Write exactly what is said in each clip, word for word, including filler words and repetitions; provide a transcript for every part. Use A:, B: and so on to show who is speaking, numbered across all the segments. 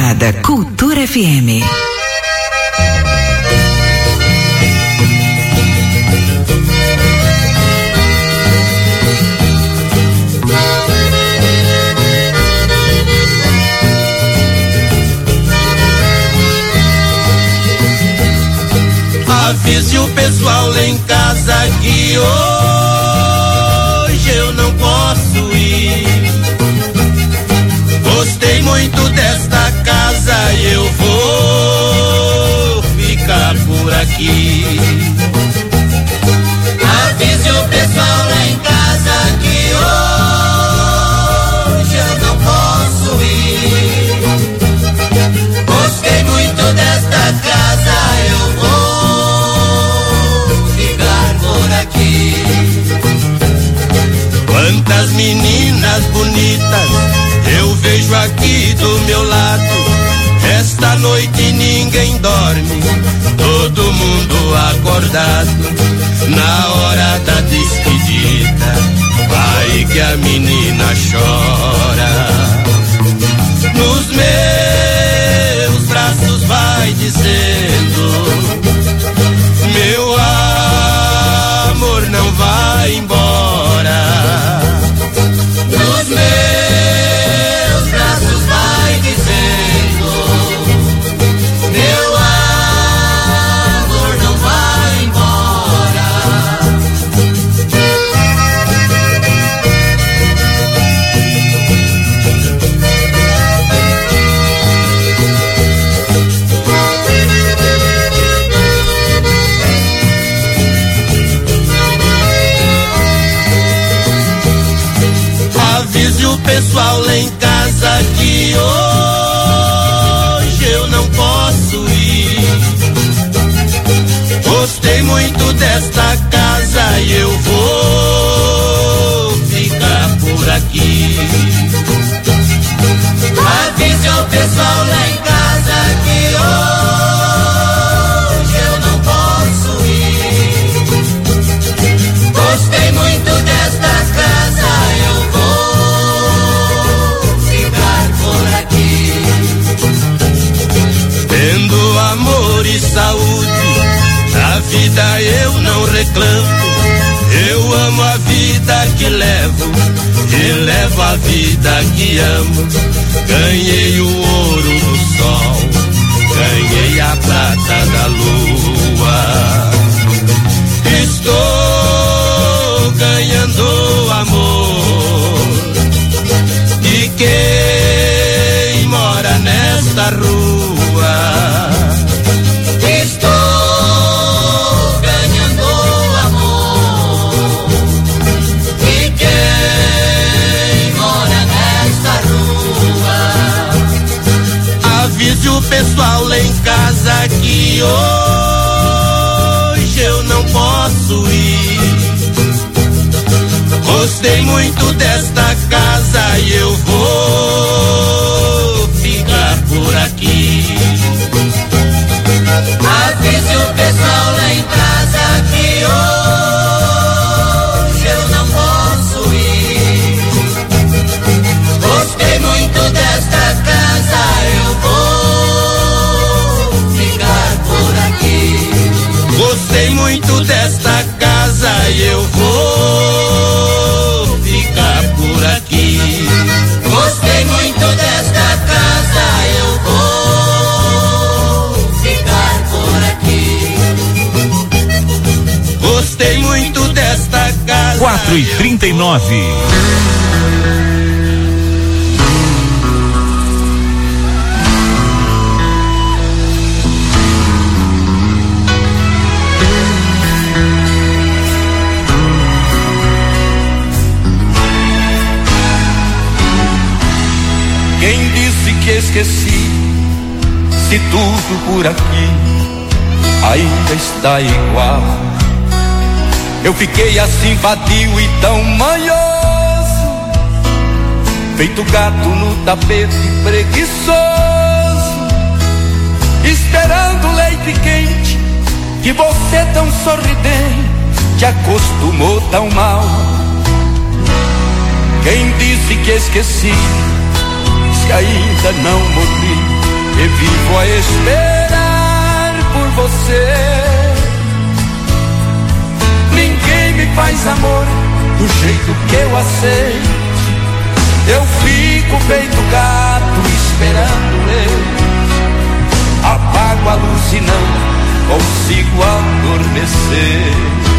A: Morada Cultura F M.
B: Avise o pessoal lá em casa que hoje eu não posso ir. Gostei muito desta casa e eu vou ficar por aqui. Avise o pessoal lá em casa que hoje eu não posso ir. Gostei muito desta casa, eu vou ficar por aqui. Quantas meninas bonitas eu vejo aqui do meu lado. Esta noite ninguém dorme, todo mundo acordado. Na hora da despedida, vai que a menina chora. Nos meus braços vai dizendo: meu amor não vai embora. Nos meus braços vai dizendo: meu amor não vai embora. Avise o pessoal lá em casa que hoje eu não posso ir. Gostei muito desta casa e eu vou ficar por aqui. Avise o pessoal lá em casa que hoje eu não posso ir. Gostei muito desta casa, eu vou ficar por aqui. Tendo amor e saúde, na vida eu não reclamo. Eu amo a vida que levo e levo a vida que amo. Ganhei o ouro do sol, ganhei a prata da lua. Estou ganhando amor de quem mora nesta rua. Estou ganhando amor de quem mora nesta rua. Avise o pessoal lá em casa que hoje eu não posso ir. Gostei muito desta casa e eu vou ficar por aqui. Avise o pessoal lá em casa que hoje eu não posso ir. Gostei muito desta casa, eu vou ficar por aqui. Gostei muito desta casa e eu vou ficar por aqui. Gostei muito desta casa, eu vou ficar por aqui. Gostei muito desta casa.
C: quatro e trinta e nove.
B: Quem disse que esqueci, se tudo por aqui ainda está igual? Eu fiquei assim vadio e tão manhoso, feito gato no tapete preguiçoso, esperando leite quente, que você tão sorridente acostumou tão mal. Quem disse que esqueci, se ainda não morri, e vivo a esperar por você. Ninguém me faz amor do jeito que eu aceito. Eu fico feito gato esperando ele. Apago a luz e não consigo adormecer.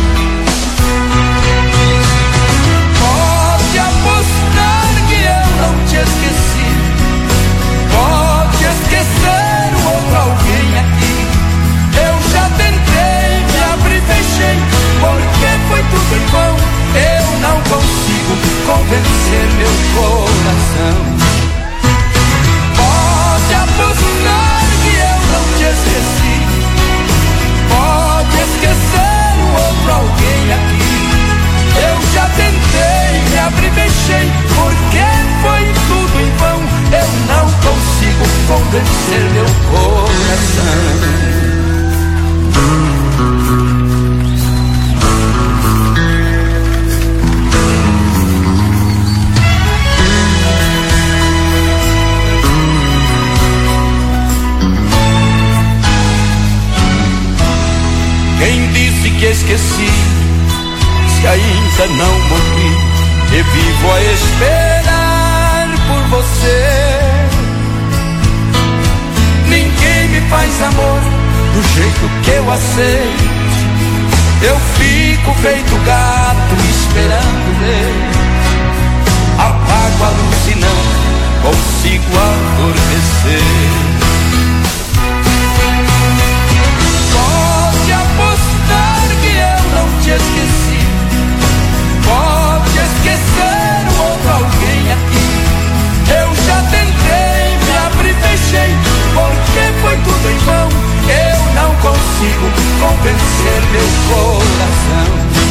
B: Pode apostar que eu não te esqueci. Pode esquecer o outro alguém aqui. Eu já tentei, me abri e fechei, porque foi tudo em vão. Eu não consigo convencer meu coração. Pode apostar que eu não te esqueci. Pode esquecer o outro alguém aqui. Eu já tentei, me abri e fechei, porque foi tudo em vão. Eu não consigo convencer meu coração. Quem disse que esqueci, se ainda não morri, e vivo a esperar por você. Ninguém me faz amor do jeito que eu aceito. Eu fico feito gato esperando ele. Apago a luz e não consigo adormecer. Pode apostar que eu não te esqueci. Pode esquecer o outro alguém aqui. Eu já tentei, me abri e fechei, porque foi tudo em vão. Eu não consigo convencer meu coração.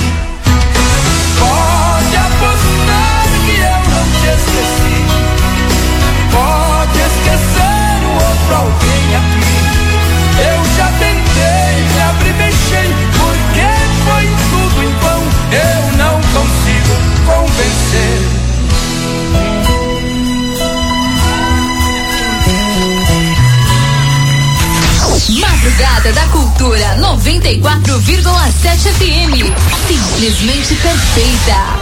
B: Pode apostar que eu não te esqueci. Pode esquecer o outro alguém aqui. Eu já tentei, me abri e fechei, porque foi tudo em vão. Eu não consigo convencer.
A: Madrugada da Cultura noventa e quatro vírgula sete F M. Simplesmente perfeita.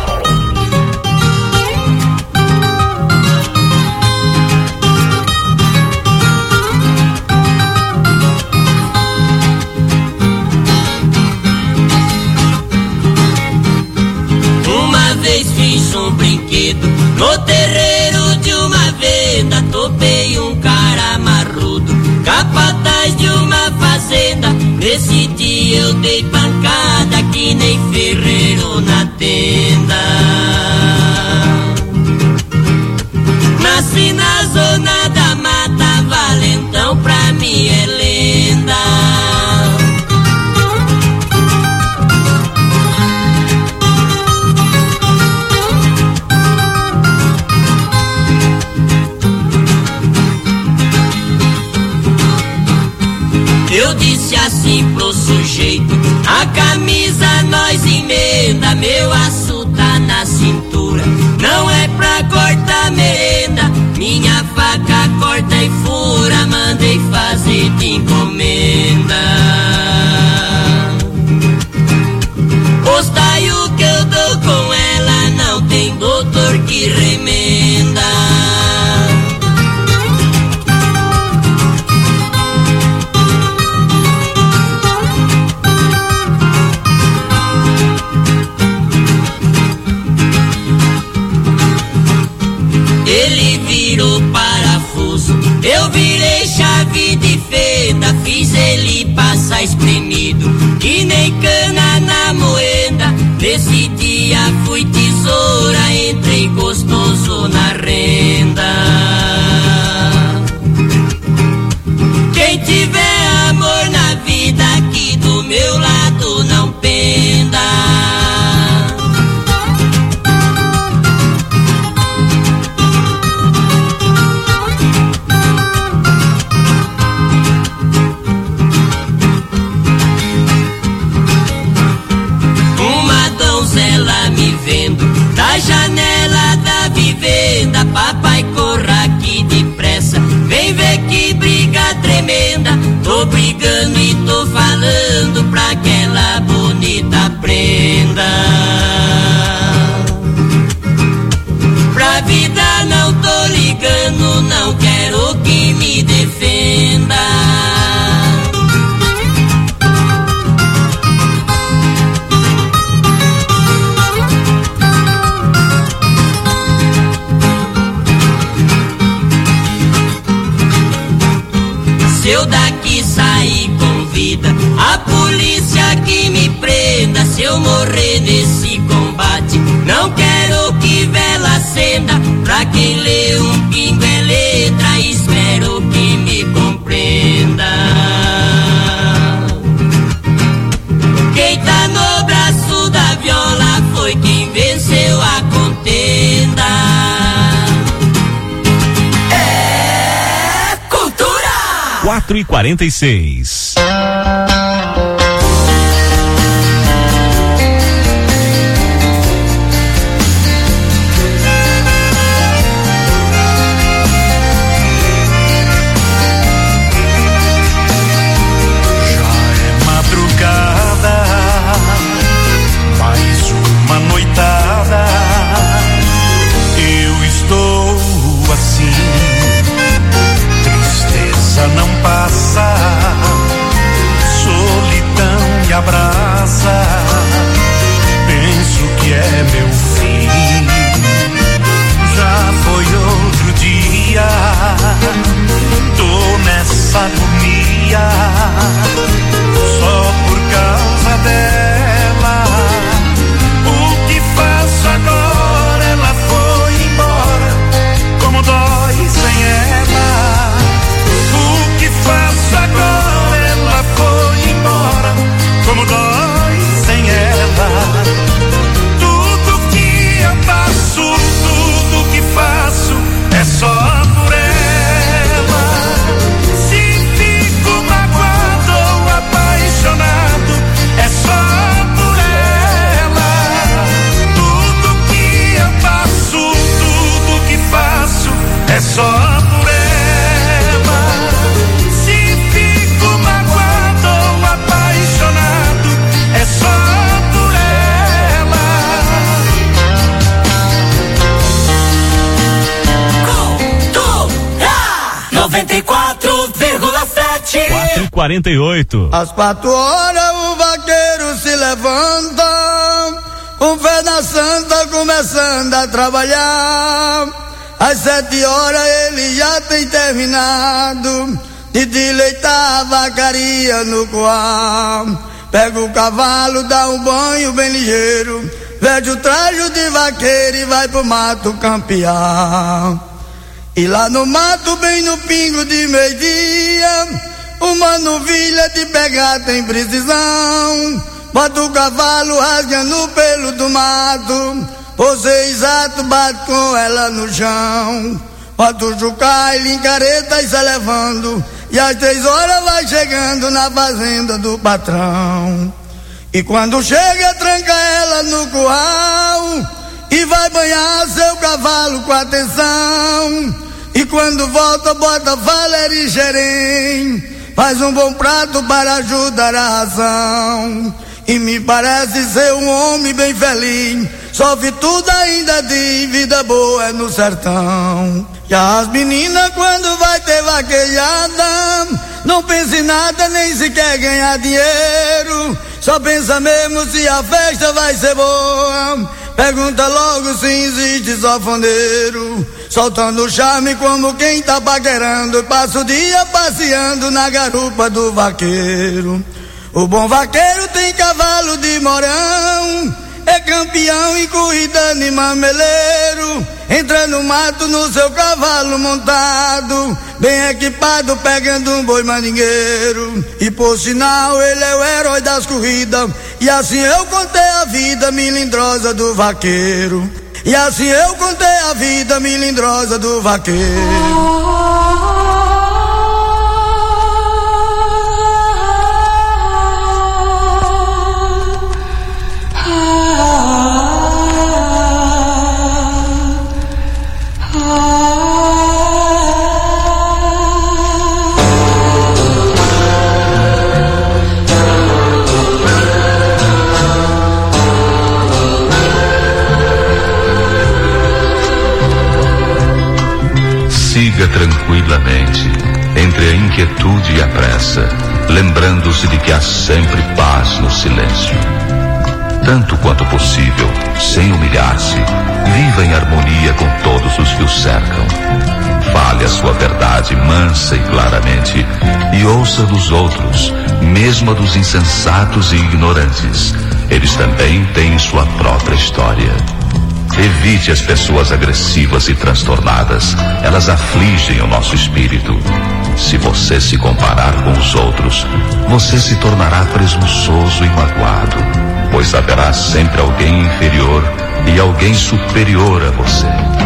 D: Fiz um brinquedo no terreiro de uma venda. Topei um cara marrudo, capataz de uma fazenda. Nesse dia eu dei pancada que nem ferreiro na tenda. Nasci na zona da mata, valentão pra mim é lenda. Eu disse assim pro sujeito: a camisa nós emenda, meu aço tá na cintura, não é pra cortar merenda. Minha faca corta e fura, mandei fazer de encomenda. Postaio que eu dou com ela, não tem doutor que remenda. Ele virou parafuso, eu virei chave de fenda. Fiz ele passar espremido, que nem cana na moeda. Nesse dia fui tesoura, entrei gostoso na renda. Quem tiver amor na vida, aqui do meu lado não penda. Uma donzela me vendo, Se eu daqui sair com vida, a polícia que me prenda. Se eu morrer nesse combate, não quero que vela acenda. Pra quem lê um pingo é letra, espero que me compreenda. Quem tá no braço da viola foi quem venceu a contenda. É cultura!
C: quatro e quarenta e seis.
E: Não passa, solidão me abraça, penso que é meu fim. Já foi outro dia, tô nessa agonia, só por causa dela. O que faço agora? Ela foi embora, como dói sem ela. Faço agora, ela foi embora, como dói sem ela. Tudo que eu faço, tudo que faço é só por ela. Se fico magoado ou apaixonado, é só por ela. Tudo que eu faço, tudo que faço é só por ela. É só por ela.
D: Cultura noventa e quatro vírgula sete.
C: quatro e quarenta e oito.
F: Às quatro horas o vaqueiro se levanta, com fé na santa começando a trabalhar. Às sete horas ele já tem terminado de deleitar a vacaria no coar. Pega o cavalo, dá um banho bem ligeiro, veste o traje de vaqueiro e vai pro mato campear. E lá no mato, bem no pingo de meio-dia, uma novilha de pegar tem precisão. Bota o cavalo rasgando o pelo do mato, você exato bate com ela no chão. Bota o jucá, ele encareta e sai levando, e às três horas vai chegando na fazenda do patrão. E quando chega, tranca ela no curral e vai banhar seu cavalo com atenção. E quando volta, bota valer e xerém, faz um bom prato para ajudar a ração. E me parece ser um homem bem feliz, sofre tudo ainda de vida boa no sertão. E as meninas quando vai ter vaquejada, não pensa em nada, nem sequer ganhar dinheiro, só pensa mesmo se a festa vai ser boa. Pergunta logo se existe sanfoneiro, soltando o charme como quem tá paquerando, passa o dia passeando na garupa do vaqueiro. O bom vaqueiro tem cavalo de morão, é campeão em corrida de mameleiro, entra no mato no seu cavalo montado, bem equipado pegando um boi mandingueiro. E por sinal ele é o herói das corridas, e assim eu contei a vida melindrosa do vaqueiro. E assim eu contei a vida melindrosa do vaqueiro.
G: Siga tranquilamente, entre a inquietude e a pressa, lembrando-se de que há sempre paz no silêncio. Tanto quanto possível, sem humilhar-se, viva em harmonia com todos os que o cercam. Fale fale a sua verdade mansa e claramente e ouça dos outros, mesmo a dos insensatos e ignorantes. Eles também têm sua própria história. Evite as pessoas agressivas e transtornadas. Elas afligem o nosso espírito. Se você se comparar com os outros, você se tornará presunçoso e magoado, pois haverá sempre alguém inferior e alguém superior a você.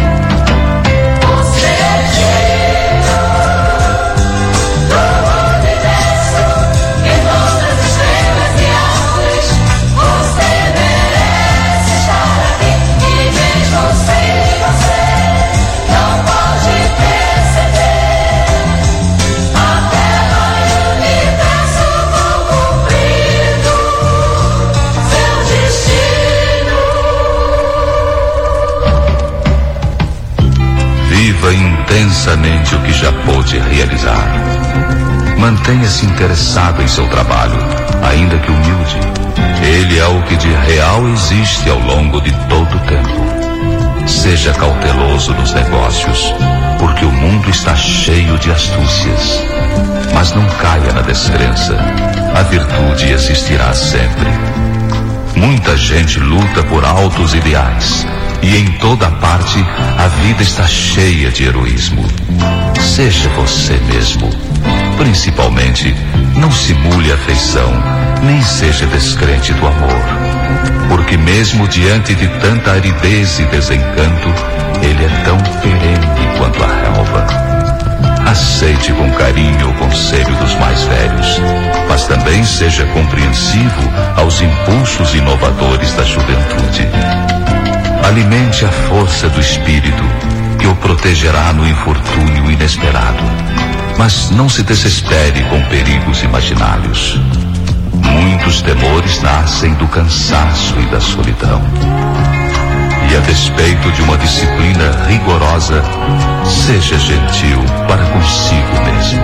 G: Viva intensamente o que já pôde realizar. Mantenha-se interessado em seu trabalho, ainda que humilde. Ele é o que de real existe ao longo de todo o tempo. Seja cauteloso nos negócios, porque o mundo está cheio de astúcias. Mas não caia na descrença. A virtude existirá sempre. Muita gente luta por altos ideais. E em toda parte, a vida está cheia de heroísmo. Seja você mesmo. Principalmente, não simule afeição, nem seja descrente do amor. Porque mesmo diante de tanta aridez e desencanto, ele é tão perene quanto a relva. Aceite com carinho o conselho dos mais velhos, mas também seja compreensivo aos impulsos inovadores da juventude. Alimente a força do espírito, que o protegerá no infortúnio inesperado. Mas não se desespere com perigos imaginários. Muitos temores nascem do cansaço e da solidão. E a despeito de uma disciplina rigorosa, seja gentil para consigo mesmo.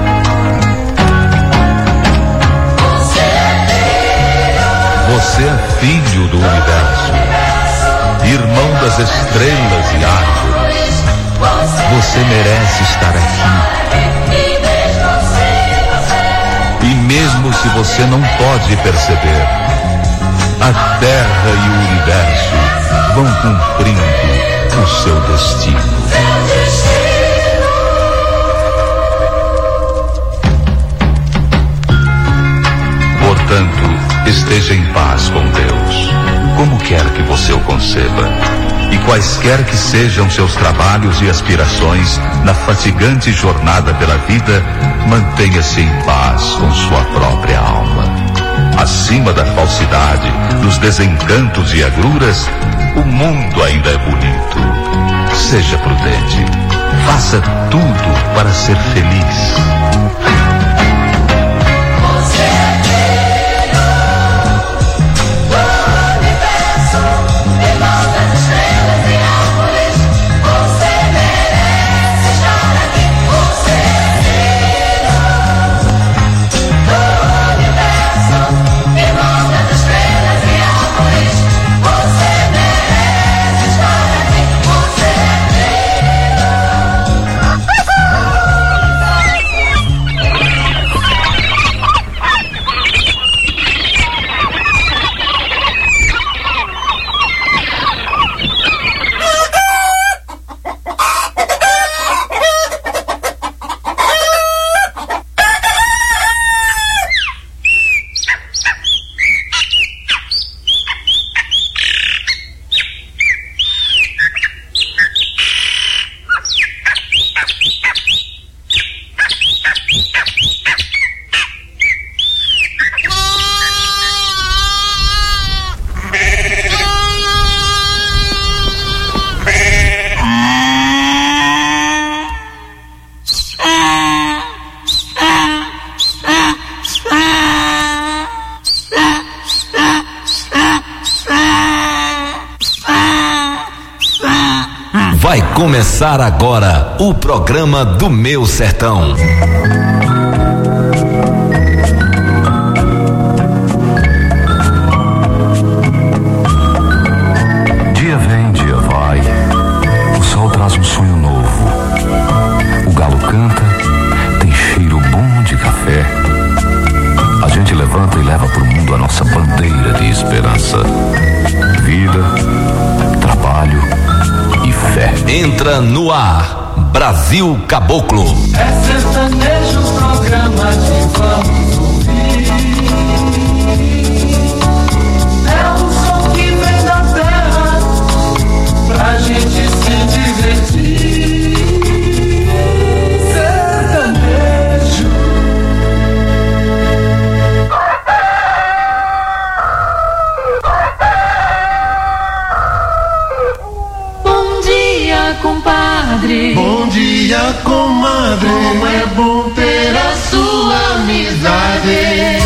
G: Você é filho do universo, irmão das estrelas e árvores. Você merece estar aqui. E mesmo se você não pode perceber, a Terra e o universo vão cumprindo o seu destino. Portanto, esteja em paz com Deus, como quer que você o conceba. E quaisquer que sejam seus trabalhos e aspirações na fatigante jornada pela vida, mantenha-se em paz com sua própria alma. Acima da falsidade, dos desencantos e agruras, o mundo ainda é bonito. Seja prudente. Faça tudo para ser feliz.
H: Vai começar agora o programa do Meu Sertão.
I: Dia vem, dia vai. O sol traz um sonho novo. O
H: no ar. Brasil Caboclo.
I: É sertanejo o programa que vamos ouvir. É o som que vem da terra pra gente se divertir. Sertanejo.
J: Bom dia, compadre.
K: Bom dia, comadre. Como é bom ter a sua amizade.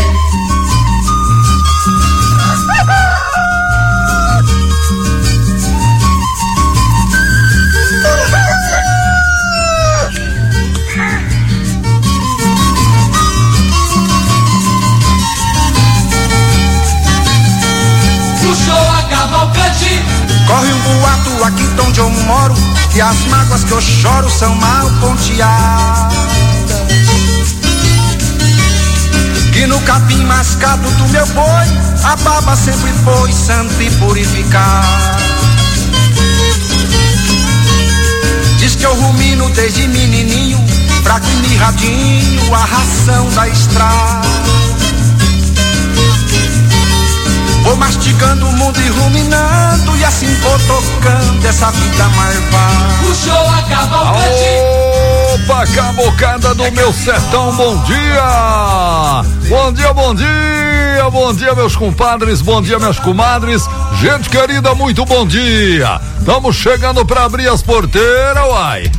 I: Puxou a Cavalcante.
L: Corre um boato aqui de onde eu moro, que as mágoas que eu choro são mal ponteadas. Que no capim mascado do meu boi, a baba sempre foi santa e purificada. Diz que eu rumino desde menininho, fraco e mirradinho, a ração da estrada. Vou mastigando o mundo e ruminando, e assim vou tocando essa vida marvada.
I: Puxou a Cavalcante.
M: Opa, cabocada do meu sertão, bom dia! Bom dia, bom dia! Bom dia, meus compadres, bom dia, minhas comadres. Gente querida, muito bom dia! Estamos chegando pra abrir as porteiras, uai!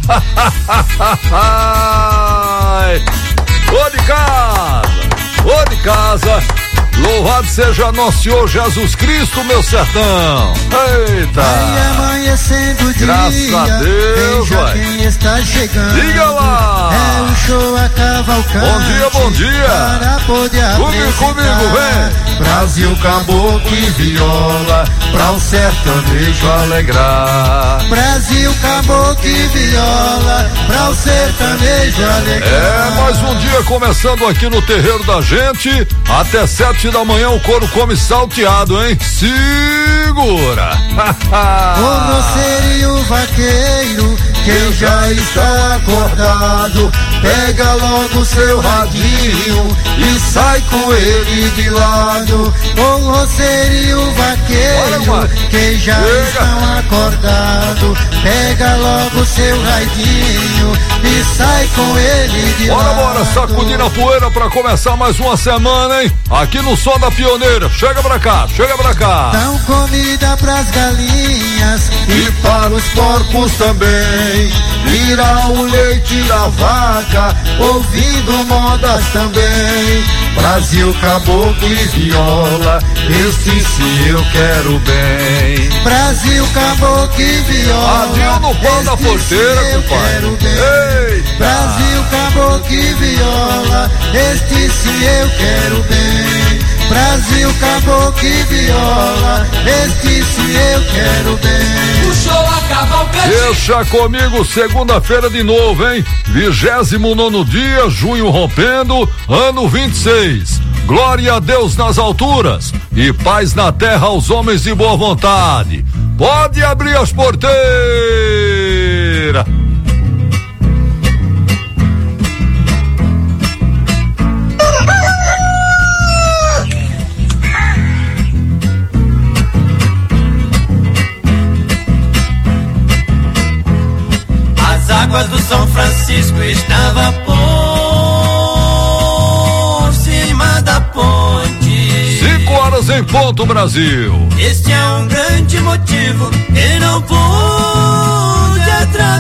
M: Ô de casa! Ô de casa! Louvado seja nosso Senhor Jesus Cristo, meu sertão. Eita!
N: Vai amanhecendo o dia.
M: Graças a Deus,
N: veja quem está chegando.
M: Diga lá!
N: É o show a Cavalcante.
M: Bom dia, bom dia!
N: Para poder
M: comigo, comigo, vem!
K: Brasil, caboclo e viola, pra o sertanejo alegrar.
N: Brasil, caboclo e viola, pra o sertanejo alegrar.
M: É, mais um dia começando aqui no terreiro da gente. Até sete da manhã o couro come salteado, hein? Segura!
N: O roceiro e o vaqueiro, quem já está acordado, pega logo seu radinho e sai com ele de lado. O roceiro e o vaqueiro, bora, quem já chega. Estão acordados, pega logo seu radinho e sai com ele de
M: bora,
N: lado.
M: Bora, bora, sacudindo a poeira pra começar mais uma semana, hein? Aqui no Som da Pioneira, chega pra cá, chega pra cá.
N: Dão comida pras galinhas
K: e para os porcos também. Tira o leite da vaca, ouvindo modas também. Brasil, caboclo e viola, esse sim eu quero bem.
N: Brasil, caboclo e viola,
M: adinho no pão da porteira, compadre.
N: Brasil, caboclo e viola, este sim eu quero bem. Brasil, caboclo e viola, este sim eu quero bem.
I: Puxou a Cavalcante.
M: Deixa comigo, segunda-feira de novo, hein? Vigésimo nono dia, junho rompendo, ano vinte e seis. Glória a Deus nas alturas e paz na terra aos homens de boa vontade. Pode abrir as porteiras.
D: As águas do São Francisco estavam por cima da ponte.
M: Cinco horas em ponto, Brasil.
D: Este é um grande motivo que não pude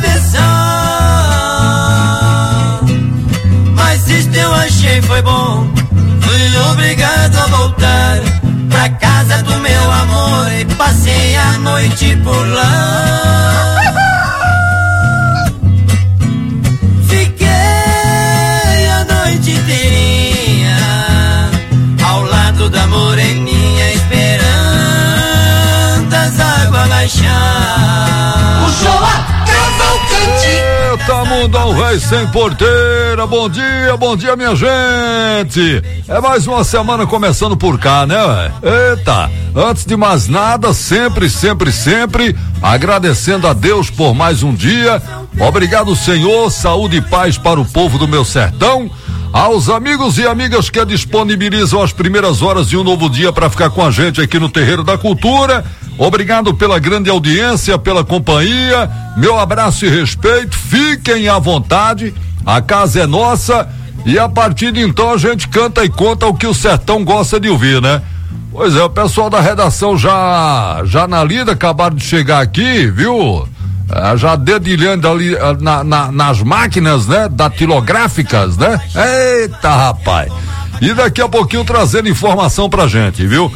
D: atravessar. Mas isto eu achei foi bom. Fui obrigado a voltar pra casa do meu amor e passei a noite por lá. Ao lado da moreninha, esperando as águas baixar.
I: Puxou a Cavalcante.
M: Eita, mundo ao rei sem porteira. Bom dia, bom dia, minha gente. É mais uma semana começando por cá, né? Eita, antes de mais nada, sempre, sempre, sempre agradecendo a Deus por mais um dia. Obrigado, Senhor, saúde e paz para o povo do meu sertão. Aos amigos e amigas que disponibilizam as primeiras horas de um novo dia para ficar com a gente aqui no Terreiro da Cultura. Obrigado pela grande audiência, pela companhia, meu abraço e respeito, fiquem à vontade, a casa é nossa e a partir de então a gente canta e conta o que o sertão gosta de ouvir, né? Pois é, o pessoal da redação já, já na lida, acabaram de chegar aqui, viu? Ah, já dedilhando ali ah, na, na, nas máquinas, né? Datilográficas, né? Eita, rapaz! E daqui a pouquinho trazendo informação pra gente, viu?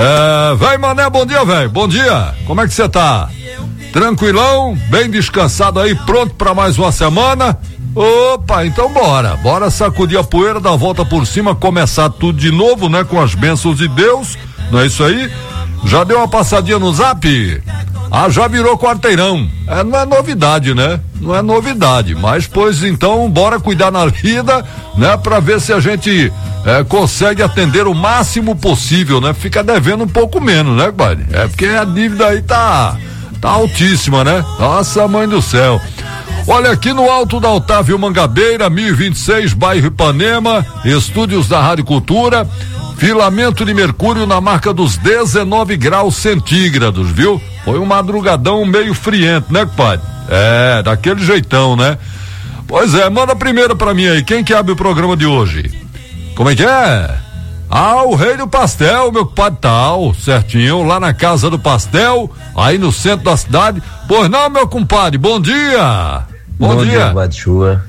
M: É, véi Mané, bom dia, velho. Bom dia. Como é que você tá? Tranquilão? Bem descansado aí, pronto pra mais uma semana? Opa, então bora. Bora sacudir a poeira, dar a volta por cima, começar tudo de novo, né? Com as bênçãos de Deus. Não é isso aí? Já deu uma passadinha no Zap? Ah, já virou quarteirão. É, não é novidade, né? Não é novidade, mas pois então bora cuidar na vida, né? Pra ver se a gente é, consegue atender o máximo possível, né? Fica devendo um pouco menos, né, compadre? É porque a dívida aí tá, tá altíssima, né? Nossa, mãe do céu. Olha, aqui no alto da Otávio Mangabeira, mil e vinte e seis, bairro Ipanema, estúdios da Rádio Cultura, filamento de mercúrio na marca dos dezenove graus centígrados, viu? Foi um madrugadão meio friento, né, compadre? É, daquele jeitão, né? Pois é, manda primeiro pra mim aí, quem que abre o programa de hoje? Como é que é? Ah, o Rei do Pastel, meu compadre, tal, certinho, lá na Casa do Pastel, aí no centro da cidade. Pois não, meu compadre, bom dia! Bom, bom dia, dia
O: compadre Chua.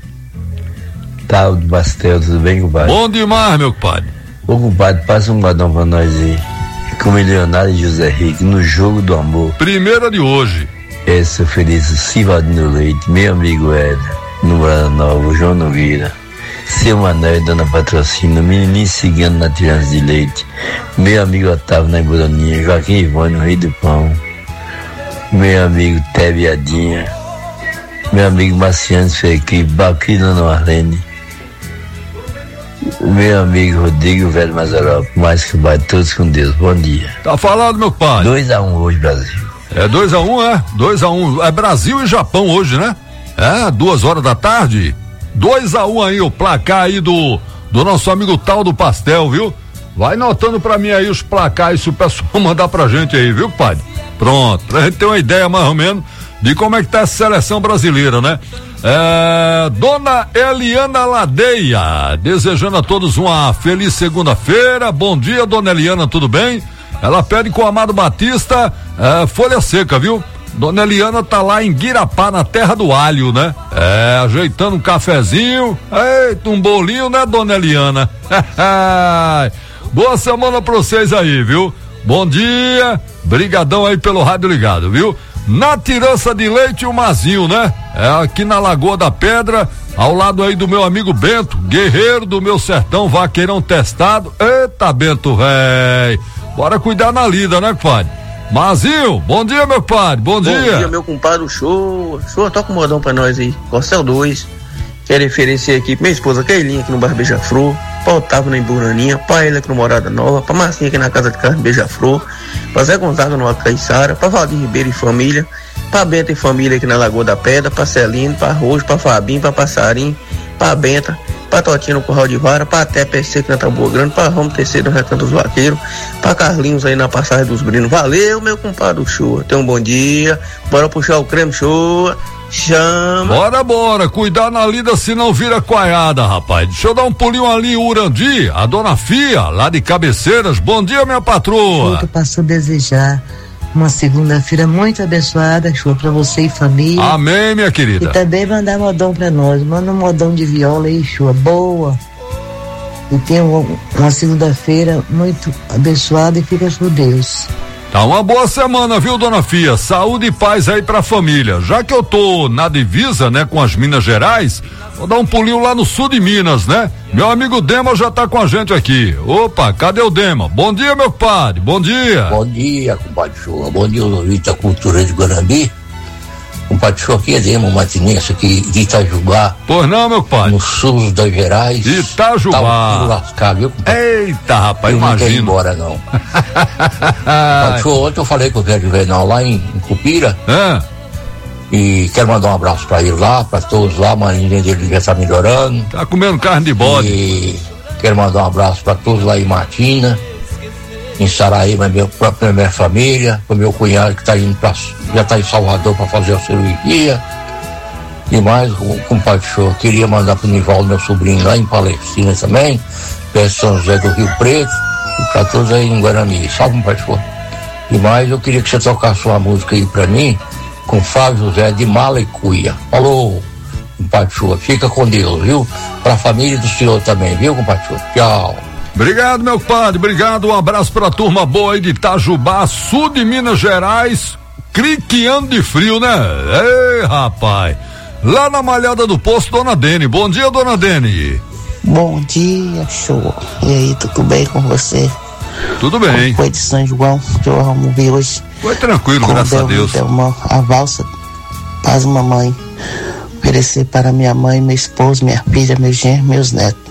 O: Tal do Pastel, tudo bem, compadre?
M: Bom demais, meu compadre.
O: Ô, compadre, passa um badão pra nós aí. Com o milionário José Rico no Jogo do Amor.
M: Primeira de hoje.
O: Esse feliz Civadino Leite, meu amigo Ed, no Morada Nova, João Nogueira, seu Mané, Dona Patrocínio, menininho cigano na Tirança de Leite, meu amigo Otávio na Iburaninha, Joaquim Ivone, o Rei do Pão, meu amigo Tebiadinha, meu amigo Marciano Fequi, Baqui Dona Marlene, meu amigo Rodrigo Velho Mazarop, mais que vai, todos com Deus, bom dia.
M: Tá falando, meu pai?
O: dois a um hoje, Brasil.
M: É dois a um, é? dois a um, é Brasil e Japão hoje, né? É, duas horas da tarde, dois a um aí, o placar aí do, do nosso amigo Tal do Pastel, viu? Vai notando pra mim aí os placares, se o pessoal mandar pra gente aí, viu, pai? Pronto, pra gente ter uma ideia mais ou menos de como é que tá a seleção brasileira, né? É, Dona Eliana Ladeia, desejando a todos uma feliz segunda-feira. Bom dia, Dona Eliana, tudo bem? Ela pede com o Amado Batista é, folha seca, viu? Dona Eliana tá lá em Guirapá, na terra do alho, né? É, ajeitando um cafezinho, eita, um bolinho, né, Dona Eliana? Boa semana pra vocês aí, viu? Bom dia, brigadão aí pelo rádio ligado, viu? Na Tirança de Leite, o Mazinho, né? É aqui na Lagoa da Pedra, ao lado aí do meu amigo Bento, guerreiro do meu sertão, vaqueirão testado. Eita, Bento, véi. Bora cuidar na lida, né, compadre? Mazinho, bom dia, meu compadre, bom, bom dia.
P: Bom dia, meu compadre, show. Show, toca um modão pra nós aí. Corcel dois. Quero oferecer aqui pra minha esposa Keilinha aqui no bairro Beija-Flor, pra Otávio na Iburaninha, pra ele aqui no Morada Nova, pra Marcinha aqui na Casa de Carne Beija-Flor, pra Zé Gonzaga no Acaiçara, pra Valdir Ribeiro e família, pra Benta e família aqui na Lagoa da Pedra, pra Celino, pra Rojo, pra Fabinho, pra Passarinho, pra Benta, pra Totinho no Curral de Vara, pra Até P C aqui na Taboa Grande, pra Ramo Terceiro no Recanto dos Vaqueiros, pra Carlinhos aí na Passagem dos Brinos. Valeu, meu compadre Show. Tenha um bom dia. Bora puxar o creme, show. Chama.
M: Bora, bora, cuidar na lida se não vira coaiada, rapaz. Deixa eu dar um pulinho ali em Urandi, a dona Fia, lá de Cabeceiras. Bom dia, minha patroa.
Q: Eu passo a desejar uma segunda-feira muito abençoada, show pra você e família.
M: Amém, minha querida.
Q: E também mandar modão pra nós, manda um modão de viola aí, show, boa. E tenha uma, uma segunda-feira muito abençoada e fica com Deus.
M: Tá uma boa semana, viu, dona Fia? Saúde e paz aí pra família. Já que eu tô na divisa, né, com as Minas Gerais, vou dar um pulinho lá no sul de Minas, né? Meu amigo Dema já tá com a gente aqui. Opa, cadê o Dema? Bom dia, meu compadre, bom dia.
R: Bom dia, compadre Show. Bom dia, ouvinte da Cultura de Guarani.
O: Compadre Show, aqui é Demo Matinense, aqui de Itajubá.
M: Pois não, meu pai?
O: No sul das Gerais.
M: Itajubá.
O: Tá lascado, viu, compadre?
M: Eita, rapaz, imagina.
O: Não quer ir embora, não. Compadre Show, ontem eu falei com o Velho Venal lá em, em Cupira.
M: É.
O: E quero mandar um abraço pra ele lá, pra todos lá, a marinha dele já tá melhorando.
M: Tá comendo carne de bode.
O: E quero mandar um abraço pra todos lá em Matina, em Saraíba, meu, pra minha família, pro meu cunhado que tá indo pra, já tá em Salvador pra fazer a cirurgia. E mais, o compadre Show, queria mandar pro Nivaldo, meu sobrinho, lá em Palestina também, perto de São José do Rio Preto, e pra todos aí em Guarani. Salve, compadre Show. E mais, eu queria que você tocasse uma música aí pra mim, com Flávio José de Malicuia. Falou, compadre Show, fica com Deus, viu? Pra família do senhor também, viu, compadre Show? Tchau.
M: Obrigado, meu compadre, obrigado, um abraço pra turma boa aí de Itajubá, sul de Minas Gerais, criquiando de frio, né? Ei, rapaz, lá na Malhada do Poço, Dona Dene. Bom dia, Dona Dene.
Q: Bom dia, Show. E aí, tudo bem com você?
M: Tudo bem.
Q: Como foi de São João que eu amo ver hoje?
M: Foi tranquilo,
Q: Como
M: graças
Q: deu,
M: a Deus.
Q: Deu uma, a valsa, paz, mamãe. Oferecer para minha mãe, meu esposo, minha filha, meu genro, meus netos.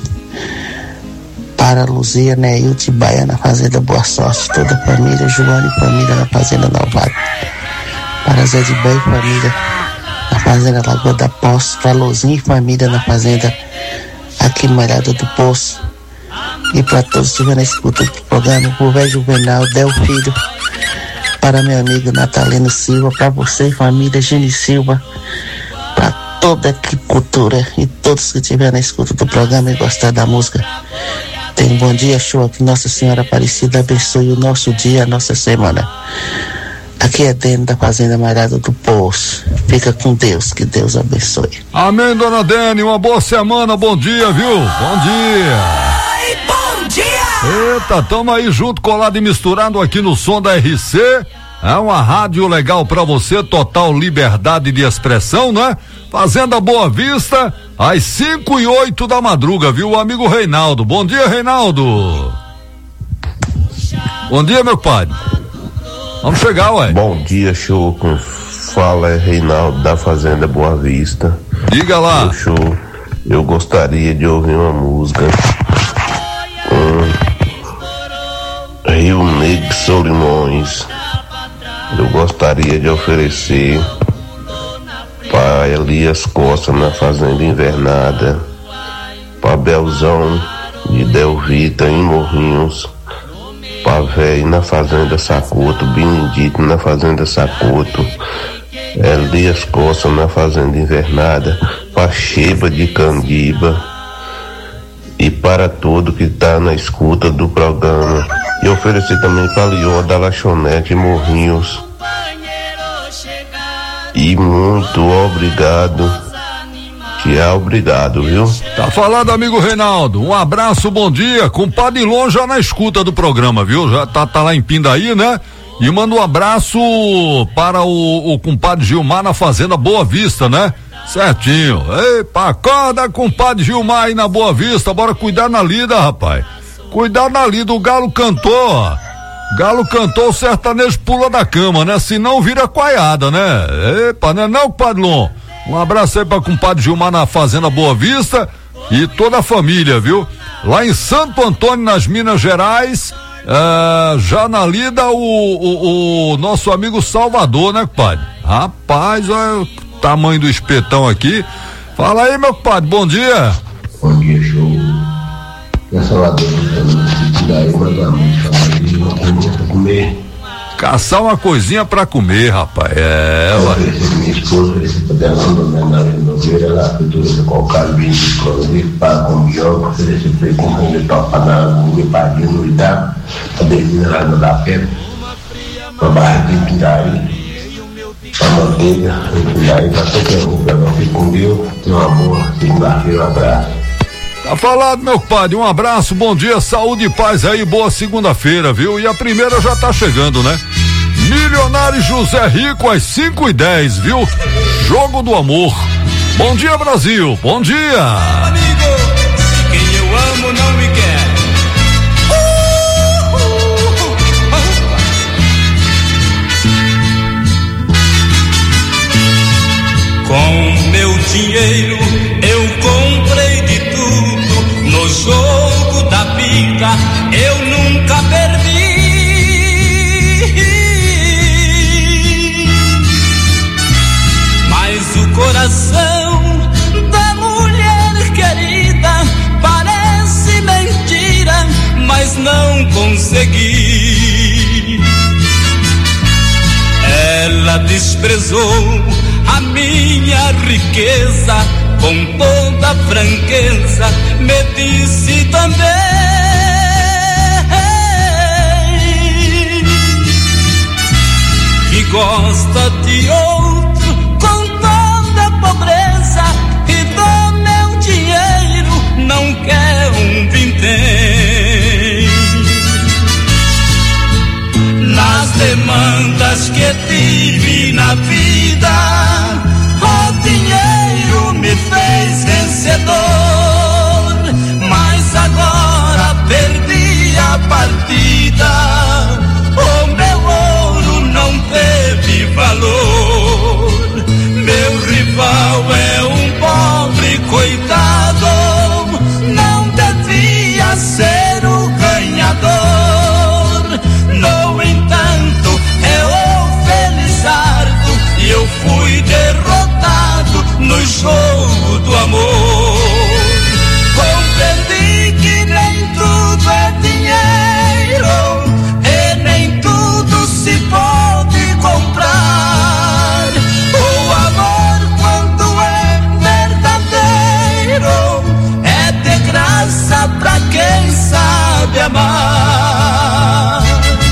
Q: Para Luzia, Neilton e Baia na Fazenda Boa Sorte, toda a família, Joana e família na Fazenda Novato. Para Zé de Bem e família na Fazenda Lagoa da Poço. Para Luzinha e família na Fazenda aqui Malhada do Poço. E para todos que estiverem na escuta do programa, o velho Juvenal, Del Filho. Para minha amiga Natalina Silva, para você e família, Gene Silva. Para toda a equipe Cultura e todos que estiverem na escuta do programa e gostar da música. Tenha um bom dia, Show, que Nossa Senhora Aparecida abençoe o nosso dia, a nossa semana. Aqui é dentro da Fazenda Malhada do Poço. Fica com Deus, que Deus abençoe.
M: Amém, Dona Dene, uma boa semana, bom dia, viu? Bom dia.
D: Ai, bom dia.
M: Eita, tamo aí junto, colado e misturado aqui no som da R C. É uma rádio legal pra você, total liberdade de expressão, né? Fazenda Boa Vista, às cinco e oito da madruga, viu? O amigo Reinaldo. Bom dia, Reinaldo. Bom dia, meu padre. Vamos chegar, ué.
R: Bom dia, Show. Com fala é Reinaldo da Fazenda Boa Vista.
M: Diga lá.
R: Meu Show, eu gostaria de ouvir uma música com Rio Negro Solimões. Eu gostaria de oferecer para Elias Costa na Fazenda Invernada, para Belzão de Delvita em Morrinhos, para Véi na Fazenda Sacoto, Benedito na Fazenda Sacoto, Elias Costa na Fazenda Invernada, para Cheba de Candiba e para todo que está na escuta do programa. E oferecer também para Leon da Lanchonete Morrinhos. E muito obrigado. Tchau, obrigado, viu?
M: Tá falando, amigo Reinaldo. Um abraço, bom dia. Compadre Lon já na escuta do programa, viu? Já tá, tá lá em Pindaí, né? E manda um abraço para o, o compadre Gilmar na Fazenda Boa Vista, né? Certinho. Epa, acorda, compadre Gilmar aí na Boa Vista. Bora cuidar na lida, rapaz. Cuidar na lida. O galo cantou, ó. Galo cantou, o sertanejo pula da cama, né? Se não vira coaiada, né? Epa, né? Não, compadre Lon. Um abraço aí pra compadre Gilmar na Fazenda Boa Vista e toda a família, viu? Lá em Santo Antônio, nas Minas Gerais, uh, já na lida o, o, o nosso amigo Salvador, né, compadre? Rapaz, olha o tamanho do espetão aqui. Fala aí, meu compadre, bom dia.
S: Bom dia, Show. Nessa Salvador, se tirar aí, mandar uma coisa pra comer.
M: Caçar uma coisinha pra comer, rapaz. É,
S: ué. Minha esposa, oferecer pra dela, dona Maria Nogueira, ela cultura com o Carlinho de escola dele, para com minhoca, oferecer pra ele com ele topa na comer padinho no Itá, pra descer lá no da Pé, pra barra de Pindaí, pra manteiga, em Pindaí, pra qualquer um, pra não ficar com Deus, tem uma boa segunda-feira, um abraço.
M: Tá falado, meu compadre, um abraço, bom dia, saúde e paz aí, boa segunda-feira, viu? E a primeira já tá chegando, né? Milionário José Rico às cinco e dez, viu? Jogo do amor. Bom dia, Brasil, bom dia!
B: Amigo, se quem eu amo não me quer. Uh, uh, uh, uh, uh. dinheiro eu comprei de tudo, no jogo da vida eu nunca perdi. Mas o coração da mulher querida parece mentira, mas não consegui. Ela desprezou a minha riqueza, com toda franqueza me disse também que gosta de outro com toda pobreza e do meu dinheiro não quer um vintém. Nas demandas que tive na vida, o dinheiro me fez vencedor, mas agora perdi a partida, o meu ouro não teve valor. Meu rival é um pobre coitado, não devia ser o ganhador. No entanto, é o Felizardo e eu fui derrotado no jogo do amor. Compreendi que nem tudo é dinheiro e nem tudo se pode comprar. O amor, quando é verdadeiro, é de graça pra quem sabe amar.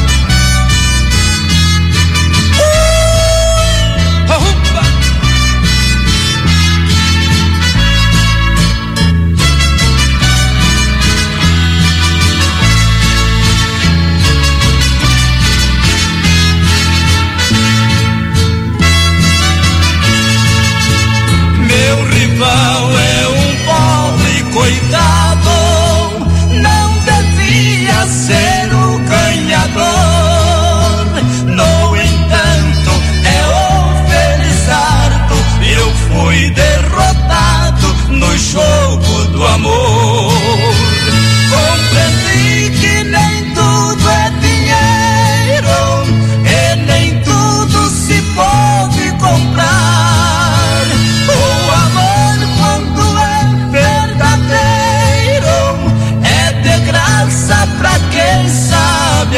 B: Meu rival é um pobre coitado, não devia ser o ganhador. No entanto, é o Felizardo e eu fui derrotado no jogo do amor. Compreendi que nem tudo é dinheiro e nem tudo se pode comprar. O amor, quando é verdadeiro, é de graça pra quem sabe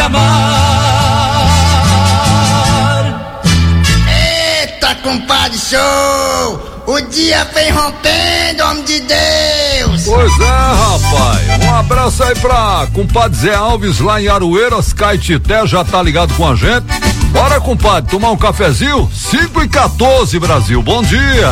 B: amar.
F: Eita, compadre, show! O dia vem rompendo, homem de Deus!
M: Pois é, rapaz. Um abraço aí pra compadre Zé Alves lá em Aroeiras, Caetité, já tá ligado com a gente. Bora, compadre, tomar um cafezinho? cinco e quatorze, Brasil. Bom dia!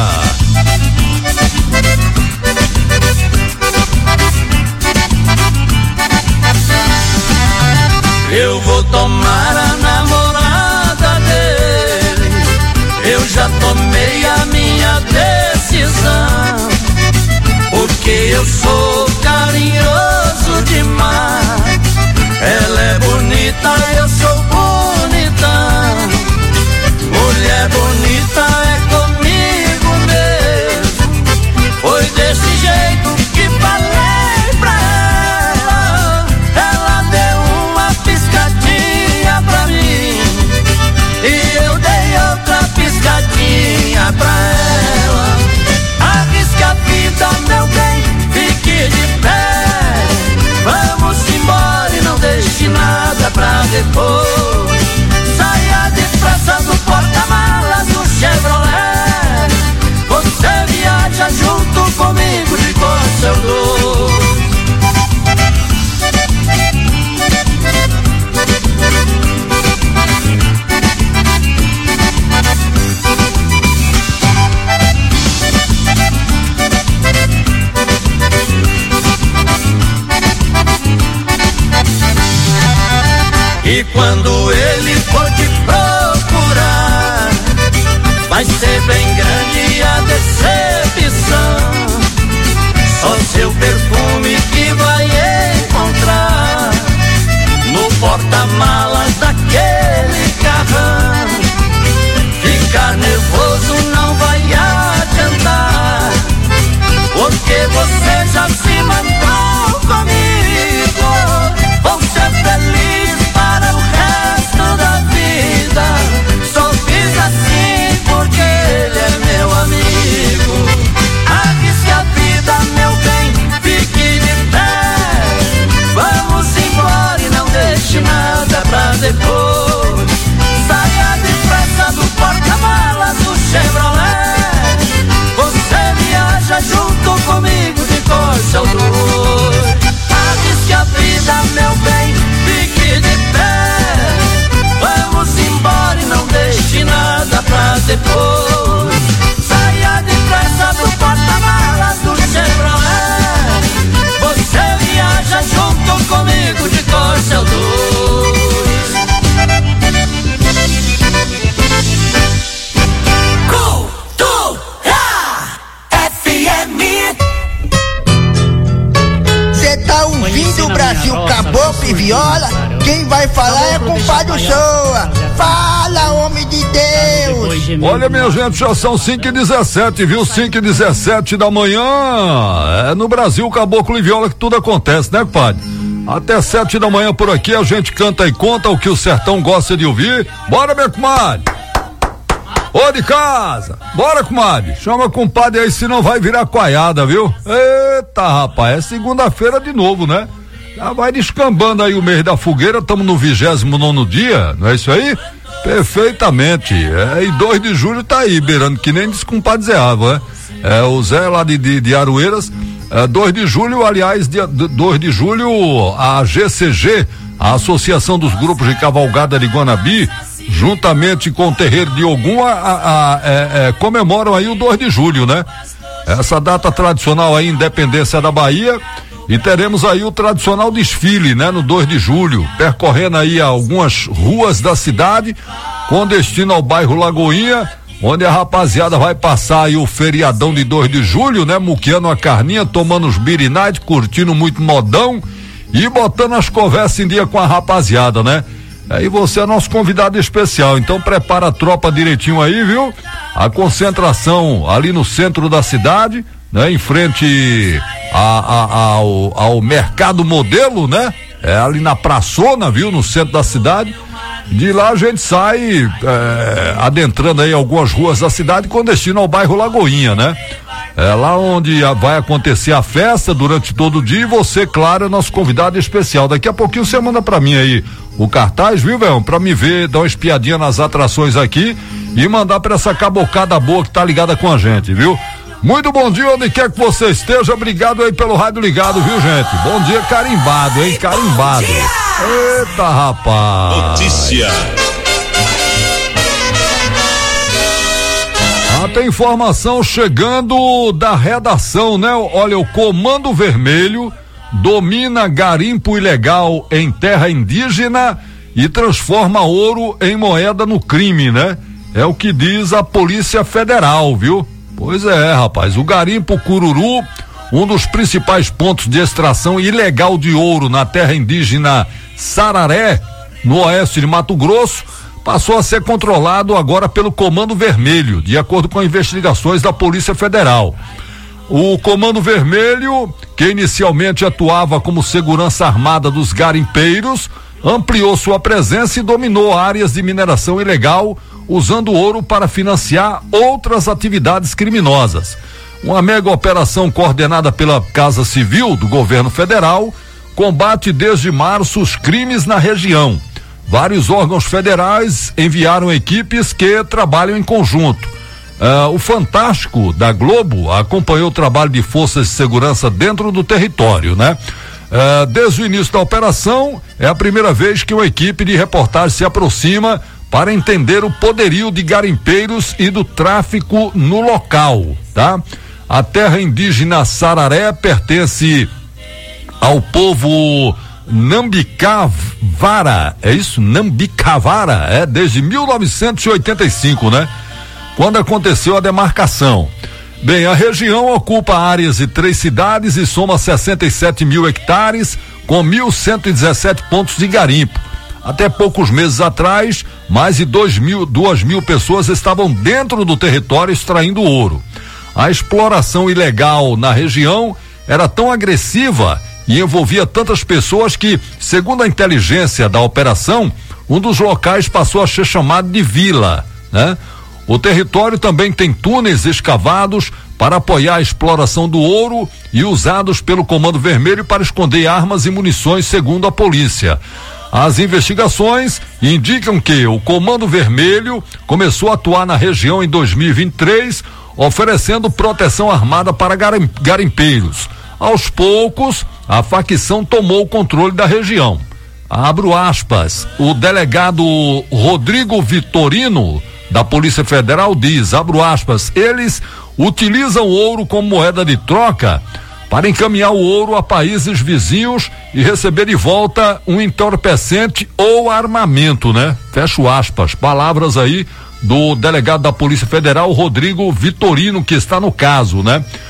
B: Eu vou tomar a namorada dele, eu já tomei a minha decisão, porque eu sou carinhoso demais. Ela é bonita, eu sou bonitão. Mulher bonita é comigo mesmo. Foi desse jeito que falei pra ela. Ela deu uma piscadinha pra mim e eu dei outra piscadinha pra ela. Arrisque a vida, meu bem, fique de pé. Vamos embora e não deixe nada pra depois. Saia depressa do porta-malas do Chevrolet. Você viaja junto comigo de Corcel dois. E quando ele for te procurar, vai ser bem grande a decepção. Só seu perfume que vai encontrar no porta-malas daquele carrão. Ficar nervoso não vai adiantar.
T: ouvindo o Brasil Caboclo e Viola, quem vai falar é com o Padre Shoa. Fala, homem de Deus!
M: Olha, minha gente, já são cinco e dezessete, viu? cinco e dezessete da manhã. É no Brasil Caboclo e Viola que tudo acontece, né, padre? Até sete da manhã por aqui a gente canta e conta o que o sertão gosta de ouvir. Bora, meu comadre! Ô de casa! Bora, comadre! Chama o compadre aí, senão vai virar coaiada, viu? Eita, rapaz, é segunda-feira de novo, né? Já vai descambando aí o mês da fogueira, estamos no vigésimo nono dia, não é isso aí? Perfeitamente. É, e dois de julho tá aí, beirando, que nem descompadre Zé Ava, né? É, o Zé lá de, de, de Aroeiras, é, dois de julho, aliás, dia, dois de julho, a G C G, a Associação dos Grupos de Cavalgada de Guanabi, juntamente com o Terreiro de Ogum, a, a, a, é, é, comemoram aí o dois de julho, né? Essa data tradicional aí, Independência da Bahia, e teremos aí o tradicional desfile, né? No dois de julho, percorrendo aí algumas ruas da cidade, com destino ao bairro Lagoinha, onde a rapaziada vai passar aí o feriadão de dois de julho, né? Muqueando a carninha, tomando os birinite, curtindo muito modão e botando as conversas em dia com a rapaziada, né? Aí você é nosso convidado especial, então prepara a tropa direitinho aí, viu? A concentração ali no centro da cidade, né? Em frente a, a, ao, ao Mercado Modelo, né? É ali na praçona, viu? No centro da cidade. De lá a gente sai é, adentrando aí algumas ruas da cidade com destino ao bairro Lagoinha, né? É lá onde vai acontecer a festa durante todo o dia e você, claro, é nosso convidado especial. Daqui a pouquinho você manda pra mim aí o cartaz, viu, velho? Pra me ver, dar uma espiadinha nas atrações aqui e mandar pra essa cabocada boa que tá ligada com a gente, viu? Muito bom dia, onde quer que você esteja, obrigado aí pelo rádio ligado, viu, gente? Bom dia carimbado, hein? Carimbado. Eita, rapaz.
C: Notícia.
M: Ah, tem informação chegando da redação, né? Olha, o Comando Vermelho domina garimpo ilegal em terra indígena e transforma ouro em moeda no crime, né? É o que diz a Polícia Federal, viu? Pois é, rapaz, o garimpo Cururu, um dos principais pontos de extração ilegal de ouro na terra indígena Sararé, no oeste de Mato Grosso, passou a ser controlado agora pelo Comando Vermelho, de acordo com investigações da Polícia Federal. O Comando Vermelho, que inicialmente atuava como segurança armada dos garimpeiros, ampliou sua presença e dominou áreas de mineração ilegal, usando ouro para financiar outras atividades criminosas. Uma mega operação coordenada pela Casa Civil do governo federal combate desde março os crimes na região. Vários órgãos federais enviaram equipes que trabalham em conjunto. Uh, o Fantástico da Globo acompanhou o trabalho de forças de segurança dentro do território, né? Uh, desde o início da operação, é a primeira vez que uma equipe de reportagem se aproxima para entender o poderio de garimpeiros e do tráfico no local, tá? A terra indígena Sararé pertence ao povo Nambicavara, é isso? Nambicavara, é desde mil novecentos e oitenta e cinco, né? Quando aconteceu a demarcação. Bem, a região ocupa áreas de três cidades e soma sessenta e sete mil hectares com mil cento e dezessete pontos de garimpo. Até poucos meses atrás, mais de dois mil, duas mil pessoas estavam dentro do território extraindo ouro. A exploração ilegal na região era tão agressiva e envolvia tantas pessoas que, segundo a inteligência da operação, um dos locais passou a ser chamado de vila, né? O território também tem túneis escavados para apoiar a exploração do ouro e usados pelo Comando Vermelho para esconder armas e munições, segundo a polícia. As investigações indicam que o Comando Vermelho começou a atuar na região em dois mil e vinte e três, oferecendo proteção armada para garim- garimpeiros. Aos poucos, a facção tomou o controle da região. Abro aspas, o delegado Rodrigo Vitorino, da Polícia Federal, diz, abro aspas, eles utilizam ouro como moeda de troca para encaminhar o ouro a países vizinhos e receber de volta um entorpecente ou armamento, né? Fecho aspas, palavras aí do delegado da Polícia Federal, Rodrigo Vitorino, que está no caso, né?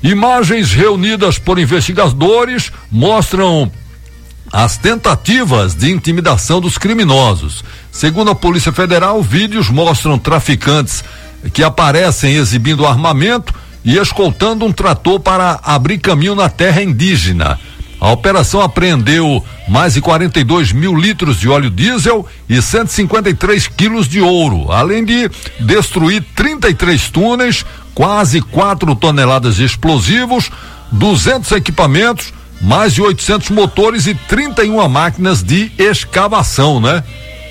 M: Imagens reunidas por investigadores mostram as tentativas de intimidação dos criminosos. Segundo a Polícia Federal, vídeos mostram traficantes que aparecem exibindo armamento e escoltando um trator para abrir caminho na terra indígena. A operação apreendeu mais de quarenta e dois mil litros de óleo diesel e cento e cinquenta e três quilos de ouro, além de destruir trinta e três túneis, quase quatro toneladas de explosivos, duzentos equipamentos, mais de oitocentos motores e trinta e uma máquinas de escavação, né?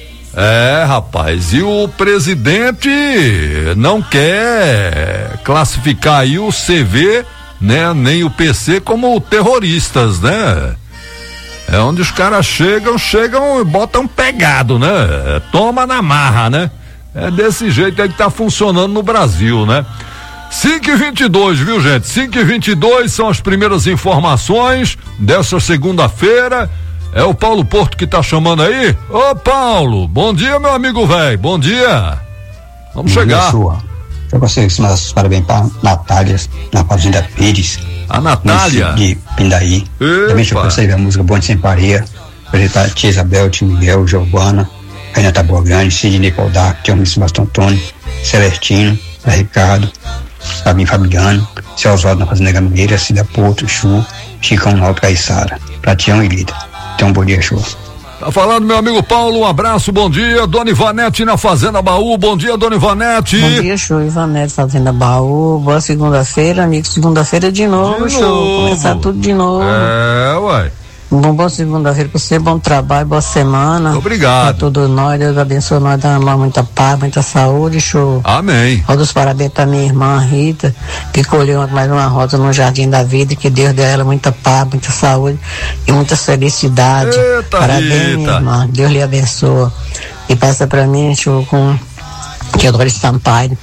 M: É, rapaz, e o presidente não quer classificar aí o C V, né, nem o P C como terroristas, né? É onde os caras chegam, chegam e botam pegado, né? Toma na marra, né? É desse jeito aí que tá funcionando no Brasil, né? cinco e vinte e dois, viu, gente? cinco e vinte e dois são as primeiras informações dessa segunda-feira. É o Paulo Porto que tá chamando aí? Ô, Paulo, bom dia, meu amigo velho, bom dia. Vamos bom chegar.
U: Dia, eu gostaria de dar os parabéns pra Natália, na Fazenda Pires.
M: A Natália?
U: De Pindaí. Epa. Também eu gostaria da música Bonde Sem Pareia. Apresentar Tia Isabel, Tio Miguel, Giovana, Renata Borgani, Sidney Poldac, Tio Sebastião Antônio, Celestino, Zé Ricardo, Fabinho Fabiano, Seu Oswaldo na Fazenda Gamineira, Cida Porto, Chu, Chicão Nauta, Caiçara, Pratião e Lida. Então, um bom dia, show.
M: Tá falando, meu amigo Paulo, um abraço, bom dia. Dona Ivanete na Fazenda Baú, bom dia, Dona Ivanete.
V: Bom dia, show, Ivanete, Fazenda Baú, boa segunda-feira, amigo, segunda-feira de novo, de show, novo. Começar tudo de novo.
M: É, uai.
V: Bom, boa segunda-feira pra você, bom trabalho, boa semana.
M: Obrigado.
V: Pra todos nós, Deus abençoe nós, dá muita paz, muita saúde, show.
M: Amém.
V: Roda os parabéns pra minha irmã Rita, que colheu mais uma rosa no Jardim da Vida, que Deus dê a ela muita paz, muita saúde e muita felicidade.
M: Eita,
V: parabéns, Rita. Minha irmã, Deus lhe abençoe. E passa pra mim, show, com Teodoro Sampaio.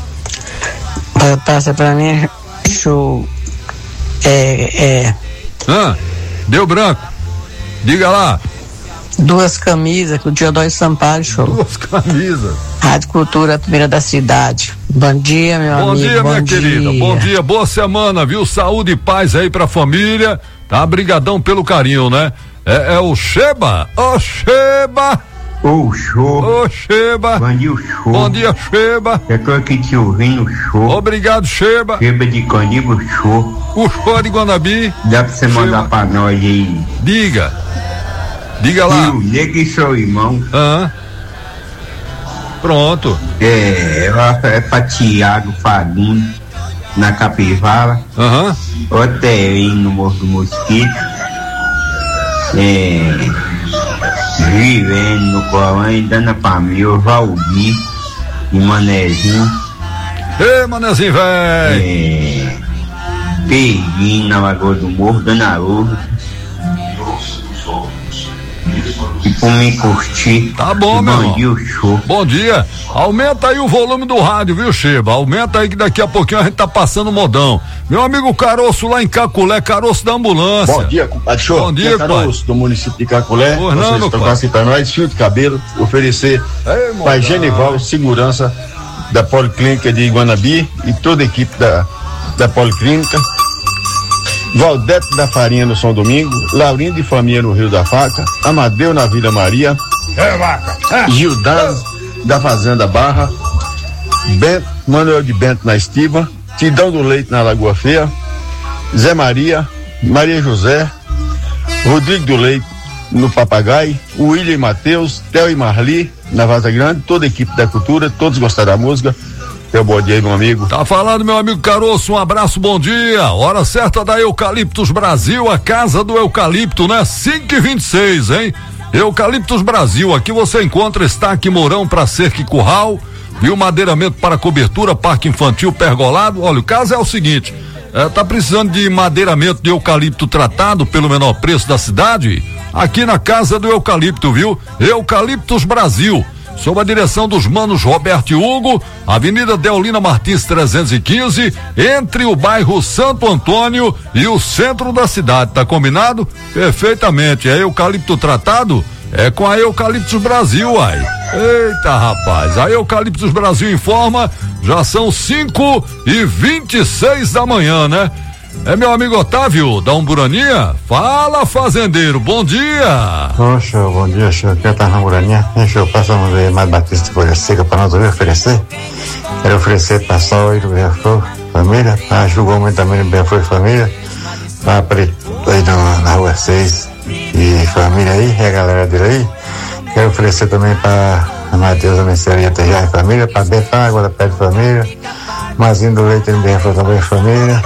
V: Passa pra mim, show, é, é...
M: Ah. Deu branco. Diga lá.
V: Duas camisas com o Teodoro Sampaio, show.
M: Duas camisas.
V: Rádio Cultura, a primeira da cidade. Bom dia, meu
M: bom
V: amigo.
M: Dia,
V: bom
M: minha
V: dia,
M: minha querida. Bom dia, boa semana, viu? Saúde e paz aí pra família. Tá? Brigadão pelo carinho, né? É, é o Sheba. Ô, Sheba.
W: Ô, show.
M: Ô, Sheba.
W: Bom dia, show.
M: Bom dia, Sheba.
W: Eu tô aqui te ouvindo, show.
M: Obrigado, Sheba.
W: Sheba de Canibo, show.
M: O show de Guanabi.
W: Dá pra você
M: Sheba.
W: mandar pra nós aí.
M: Diga. Diga lá.
W: Eu, negue seu irmão.
M: Ah. Pronto.
W: É, é pra Tiago Fagundes, na Capivara.
M: Aham.
W: Uhum. Oterim, no Morro do Mosquito. É... Vivendo no Corão e dando pra mim, o Valdir e Manezinho.
M: Ê, Manezinho, velho!
W: É. Peguinho na Lagoa do Morro, Dona Lourdes. E por me curtir.
M: Tá bom, meu
W: irmão. Bom dia, o show.
M: Bom dia. Aumenta aí o volume do rádio, viu, Sheba? Aumenta aí que daqui a pouquinho a gente tá passando modão. Meu amigo Caroço lá em Caculé, Caroço da ambulância.
X: Bom dia, compadre. Show.
M: Bom dia,
X: Caroço do município de Caculé.
M: Por não,
X: vocês tocassem pra nós, fio de cabelo, oferecer para Genival Segurança da Policlínica de Guanabi e toda a equipe da, da Policlínica. Valdete da Farinha no São Domingo, Laurinho de Família no Rio da Faca, Amadeu na Vila Maria,
M: é, vaca. É.
X: Gildaz da Fazenda Barra, Bento, Manuel de Bento na Estiva, Tidão do Leite na Lagoa Feia, Zé Maria, Maria José, Rodrigo do Leite no Papagaio, William e Matheus, Theo e Marli na Vaza Grande, toda a equipe da cultura, todos gostaram da música. Meu bom dia aí, meu amigo.
M: Tá falando, meu amigo Caroço, um abraço, bom dia. Hora certa da Eucaliptus Brasil, a casa do eucalipto, né? cinco e vinte e seis, hein? Eucaliptus Brasil, aqui você encontra estaque Mourão para cerca e curral, viu? Madeiramento para cobertura, parque infantil pergolado. Olha, o caso é o seguinte, é, tá precisando de madeiramento de eucalipto tratado pelo menor preço da cidade? Aqui na casa do eucalipto, viu? Eucaliptus Brasil. Sob a direção dos manos Roberto e Hugo, Avenida Deolina Martins trezentos e quinze, entre o bairro Santo Antônio e o centro da cidade, tá combinado? Perfeitamente, é eucalipto tratado? É com a Eucaliptus Brasil, ai. Eita, rapaz, a Eucaliptus Brasil informa, já são cinco e vinte e seis da manhã, né? É meu amigo Otávio, da Umburaninha? Fala, fazendeiro, bom dia!
A: Ô, show, bom dia, show. Aqui é o Tarrão Umburaninha. Show, passamos aí mais Batista de Folha Seca para nós oferecer. Quero oferecer para Sol aí do Benflor Família, para Jugou muito também no Benflor Família, para Preto aí na, na Rua seis e família aí, e a galera dele aí. Quero oferecer também para Matheus da Mercearia T J Família, para Betão, Água da Pé Família, Mazinho do Leite no Benflor também Família.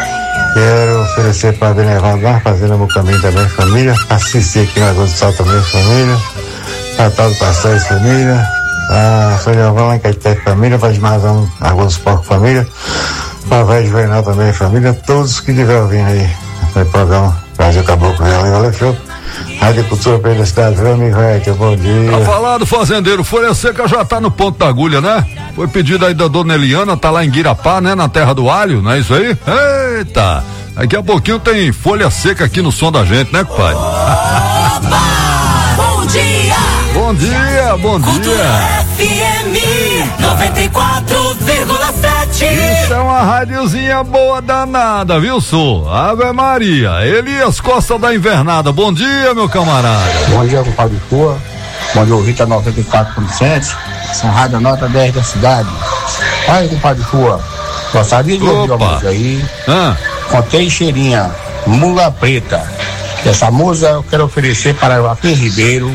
A: Quero oferecer para Benevaldo lá, Fazenda no Caminho também, família. Para Cici aqui na Lagoa do Sal também, família. Para Tal do Pastéis, família. Para São Giovanni lá em Caeté, família. Para Esmazão, Lagoa dos Porcos, família. Para Velho Juvenal também, família. Todos que estiver ouvindo aí no programa Brasil Caboclo, valeu, show. Rádio Cultura pela cidade, meu amigo Rete, bom dia.
M: Tá falado, fazendeiro, Folha Seca já tá no ponto da agulha, né? Foi pedido aí da dona Eliana, tá lá em Guirapá, né? Na terra do alho, não é isso aí? Eita! Daqui a pouquinho tem Folha Seca aqui no som da gente, né, pai?
D: Oba! Bom dia!
M: Bom dia, bom
D: Cultura
M: dia!
D: F M noventa e quatro vírgula sete.
M: Isso é uma rádiozinha boa danada, viu, Su? Ave Maria, Elias Costa da Invernada, bom dia, meu camarada.
U: Bom dia, compadre Rua. Bom dia, ouvinte a noventa e quatro ponto sete. Essa rádio nota dez da cidade. Aí, compadre Rua, gostaria de ouvir uma música aí.
M: Ah.
U: Contei cheirinha, Mula Preta. Essa música eu quero oferecer para Joaquim Ribeiro,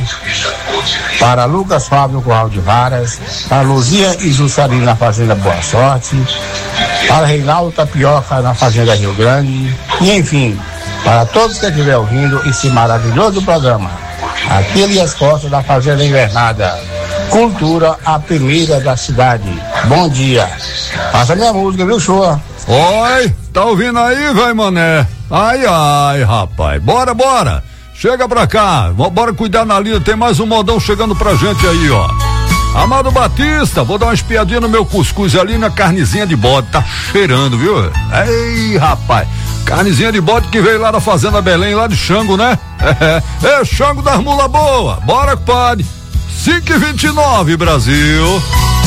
U: para Lucas Fábio no Curral de Varas, para Luzia e Jussarino na Fazenda Boa Sorte, para Reinaldo Tapioca na Fazenda Rio Grande, e enfim, para todos que estiverem ouvindo esse maravilhoso programa. Aqui Elias Costa da Fazenda Invernada. Cultura, a primeira da cidade. Bom dia. Passa minha música, viu, show?
M: Oi, tá ouvindo aí, vai, mané? Ai, ai, rapaz. Bora, bora. Chega pra cá. Bora cuidar na linha. Tem mais um modão chegando pra gente aí, ó. Amado Batista, vou dar uma espiadinha no meu cuscuz ali na carnezinha de bode. Tá cheirando, viu? Ei, rapaz. Carnezinha de bode que veio lá da Fazenda Belém, lá de Xango, né? É, é Xango das mula boa. Bora, compadre. cinco e vinte e nove, Brasil.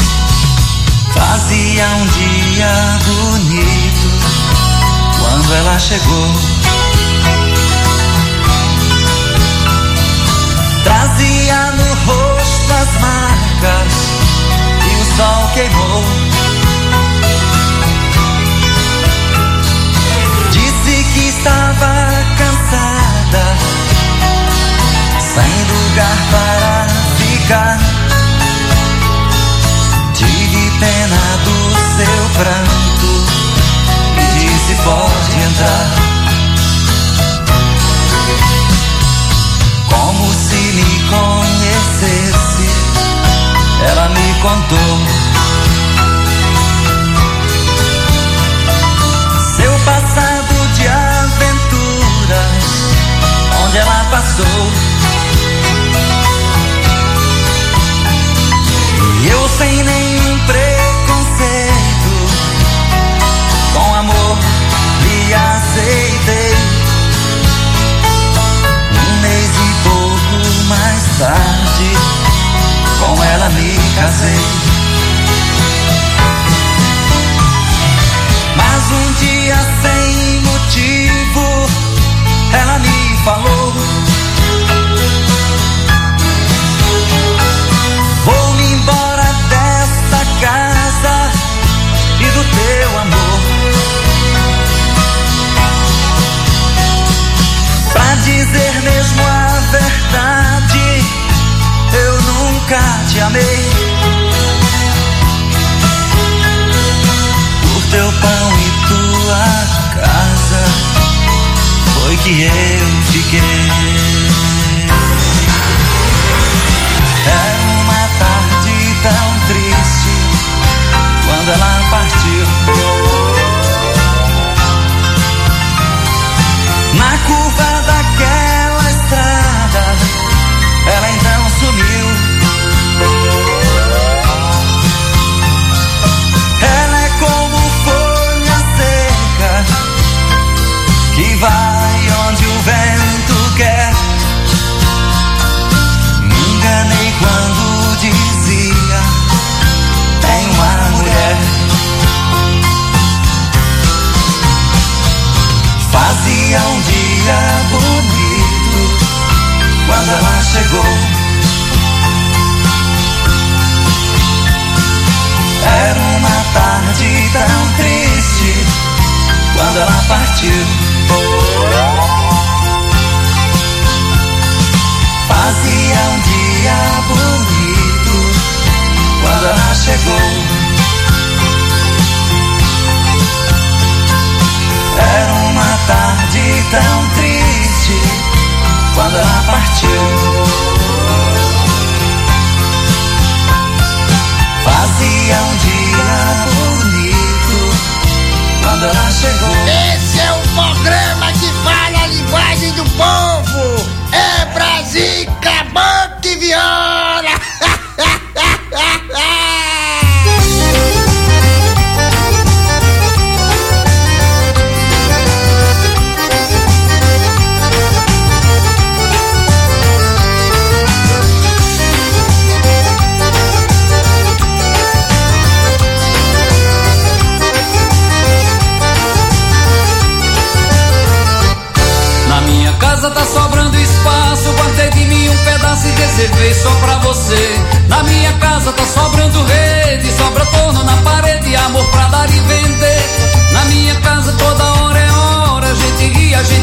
E: Fazia um dia bonito quando ela chegou. Trazia no rosto as marcas e o sol queimou. Disse que estava cansada, sem lugar para ficar. Tive pena do seu pranto e disse: pode entrar. Como se me conhecesse, ela me contou seu passado de aventuras, onde ela passou. E eu sem nenhum preconceito, com amor lhe aceitei. Um mês e pouco mais tarde, com ela me casei. Mas um dia sem motivo, ela me falou: vou-me embora desta casa e do teu amor. Pra dizer mesmo a verdade, eu nunca te amei. Por teu pão e tua casa, foi que eu fiquei. Era uma tarde tão triste quando ela partiu. Na curva daquela estrada, ela então sumiu. Ela é como folha seca que vai onde o vento quer. Me enganei quando dizia: tem uma mulher. Fazia um dia bonito quando ela chegou. Era uma tarde tão triste quando ela partiu. Fazia um dia bonito quando ela chegou. Era uma tarde tão triste quando ela partiu. Fazia um dia bonito quando ela chegou.
T: Esse é o programa que fala a linguagem do povo. É Brasil, caboclo e viola.
E: Tá sobrando espaço, guardei de mim um pedaço e reservei só pra você. Na minha casa tá sobrando rede, sobra torno na parede, amor pra dar e vender. Na minha casa toda hora é hora, a gente ri, a gente